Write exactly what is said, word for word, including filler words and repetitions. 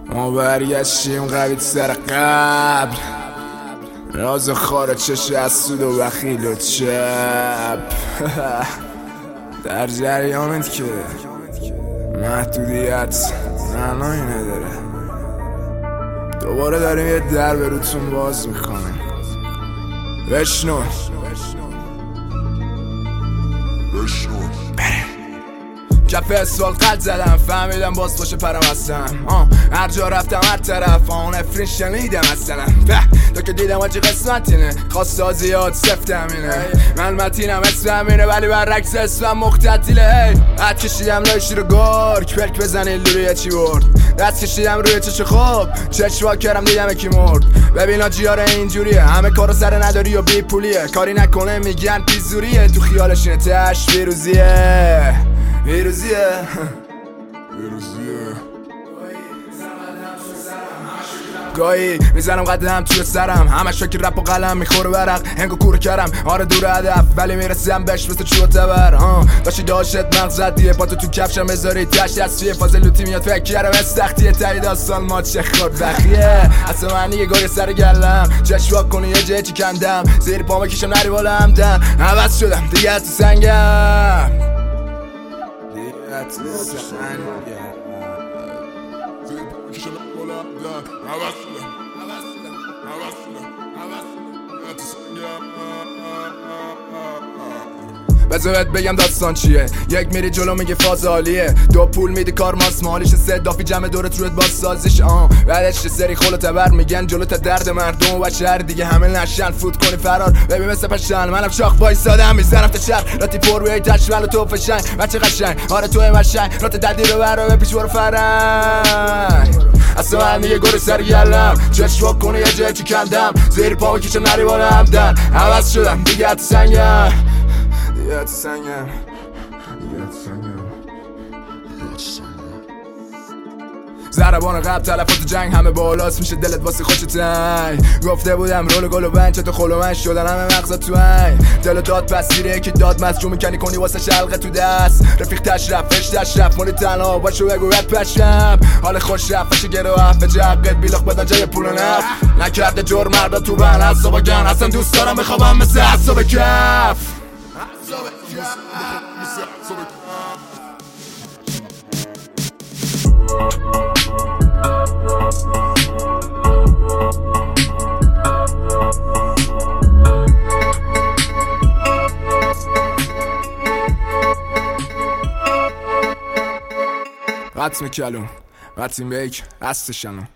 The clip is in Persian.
ما برگشتیم قوی سر قبل، راز خاره چش از سود و بخیل و چپ. در جریانت که محدودیت معنایی نداره. دوباره داریم یه در به روتون باز میکنیم. بشنو بشنو کف اسفال قلب زدم، فهمیدم باز باشه پرم هستم. هر جا رفتم هر طرف آن افرین شنیدم اصلا. تا که دیدم آجی قسمت اینه، خواستا زیاد سفتم اینه. من متینم اسمم اینه ولی برعکس اسمم مختطیله. حد کشیدم لای شیر گرگ، پلک بزنی لوری چی برد. دست کشیدم روی چش خوب، چشم وا کردم دیدم یکی مرد. ببین آجیاره اینجوریه، همه کارو سر نداری و بی پولیه. کاری نکنه میگن پیزوریه، تو خیالش اینه تش ویروزیه. ویروزیه ویروزیه گاهی میزنم قدم توی سرم، همش فکر رپ و قلم میخوره برق. هنگو کوره کردم آره دور هدف، ولی میرسیم بهش مثل چوب تبر. داشتی داشت مغزت دیه، پاتو تو کفشم بذاری تشت از چیه. فاز لوتی میاد فکر کردم استختیه، تایی داستان ما چه خورد بخیه. اصلا من یه گاهی سر گلم، چشم وا کنی یه جه چی کندم. زیر پا میکشم نری بالا همدن، عوض شدم دیگه تو سنگم. That's the sign, yeah. بذارت بگم داستان چیه. یک میری جلو میگه فاز عالیه، دو پول میدی کار ماس مالیش. سه دافی جمع دورت روت باز سازیش. آه بعدش یه سری خلو تبر میگن جلو تا درد مردم و بشر دیگه همه نشن فوت کنی فرار. ببین مثل پشن منم شاخ وایسادم میزنم تا شهر. راتی پر روی تشمل و تو فشنگ بچه قشنگ. آره توی مشنگ رات دردی رو برا به پیش برو فرنگ. اصلا من دیگه گوری سر گلم، چشم وا کنی یه جه چی کندم. زیر پا میکشم نری بالا همدن، عوض شدم دیگه تو سنگم. دیگه تو سنگم دیگه تو سنگم ضربان قبل تلفات جنگ همه بالاست، میشه دلت واسه خوش تنگ. گفته بودم رول گل و بنچ تو خلو من شدن همه مغزت تو هنگ. دل داد پسیره که داد مزجون میکنی کنی واسه شلقه تو دست. رفیق تشرف فش تشرف مالی تنها باشو بگو رد پشم. حال خوش رفت فش گره و حفه جقت بیلخ بدن جای پول و نفت. نکرده جور مردا تو بن حسابا گن، اصلا دوست دارم بخوابم مثل حساب کف. قطم کلون قطیم بیک هستشنو